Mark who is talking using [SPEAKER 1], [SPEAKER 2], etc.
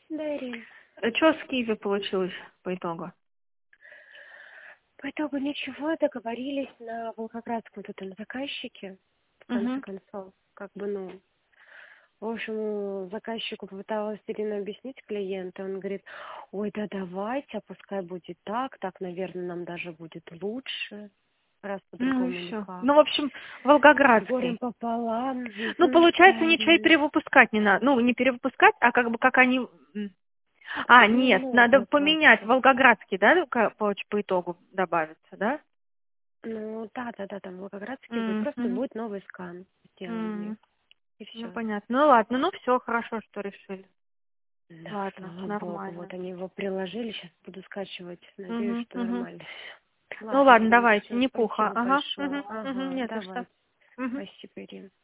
[SPEAKER 1] Да, Ирина.
[SPEAKER 2] Что с Киеве получилось по итогу?
[SPEAKER 1] По итогу ничего, договорились на волгоградском тут на заказчике, в конце
[SPEAKER 2] Угу.
[SPEAKER 1] концов. В общем, заказчику попыталась Ирина объяснить клиенту, он говорит, ой, да давайте, а пускай будет так, наверное, нам даже будет лучше, раз
[SPEAKER 2] Ну и
[SPEAKER 1] по-другому
[SPEAKER 2] все.
[SPEAKER 1] никак.
[SPEAKER 2] Ну, в общем,
[SPEAKER 1] С горем
[SPEAKER 2] Волгоградский.
[SPEAKER 1] пополам.
[SPEAKER 2] Ну,
[SPEAKER 1] Да,
[SPEAKER 2] получается, ничего и
[SPEAKER 1] Ирина.
[SPEAKER 2] перевыпускать не надо. Ну, не перевыпускать, а как бы как они...
[SPEAKER 1] Ну,
[SPEAKER 2] нет, надо
[SPEAKER 1] новые
[SPEAKER 2] поменять.
[SPEAKER 1] просто.
[SPEAKER 2] Волгоградский, да, по итогу добавится, да?
[SPEAKER 1] Ну, да, там волгоградский будет, просто
[SPEAKER 2] Мгм.
[SPEAKER 1] будет новый скан сделан у них. И
[SPEAKER 2] Ну,
[SPEAKER 1] все.
[SPEAKER 2] понятно. Ну, ладно, ну все, хорошо, что решили.
[SPEAKER 1] Да,
[SPEAKER 2] Ладно,
[SPEAKER 1] слава богу,
[SPEAKER 2] нормально.
[SPEAKER 1] вот они его приложили, сейчас буду скачивать, надеюсь,
[SPEAKER 2] Мгм,
[SPEAKER 1] что
[SPEAKER 2] мгм.
[SPEAKER 1] нормально всё.
[SPEAKER 2] Ну,
[SPEAKER 1] Ладно,
[SPEAKER 2] ладно,
[SPEAKER 1] Ирина,
[SPEAKER 2] давайте,
[SPEAKER 1] все,
[SPEAKER 2] не пуха.
[SPEAKER 1] спасибо
[SPEAKER 2] Ага,
[SPEAKER 1] большое. Ага,
[SPEAKER 2] не за что.
[SPEAKER 1] давай,
[SPEAKER 2] Мгм.
[SPEAKER 1] спасибо, Ирина.